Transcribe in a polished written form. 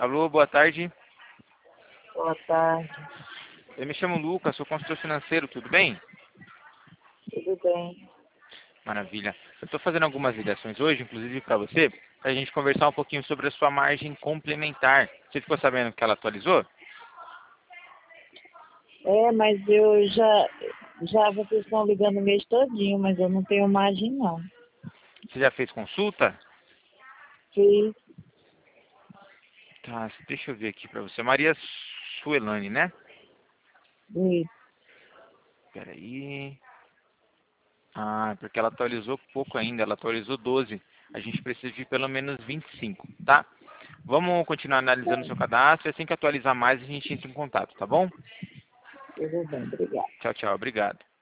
Alô, boa tarde. Boa tarde, Eu me chamo Lucas, sou consultor financeiro, tudo bem? tudo bem? Maravilha. Eu estou fazendo algumas ligações hoje, inclusive para você, para a gente conversar um pouquinho sobre a sua margem complementar. Você ficou sabendo que ela atualizou? Mas eu já vocês estão ligando o mês todinho, mas eu não tenho margem não. Você já fez consulta? Fiz, Tá, deixa eu ver aqui para você. Maria Suelane, né? fiz. Peraí. Ah, porque ela atualizou pouco ainda, ela atualizou 12. A gente precisa de pelo menos 25, tá? Vamos continuar analisando o seu cadastro e assim que atualizar mais a gente entra em contato, tá bom? Tudo bem, obrigada. Tchau, tchau. Obrigado.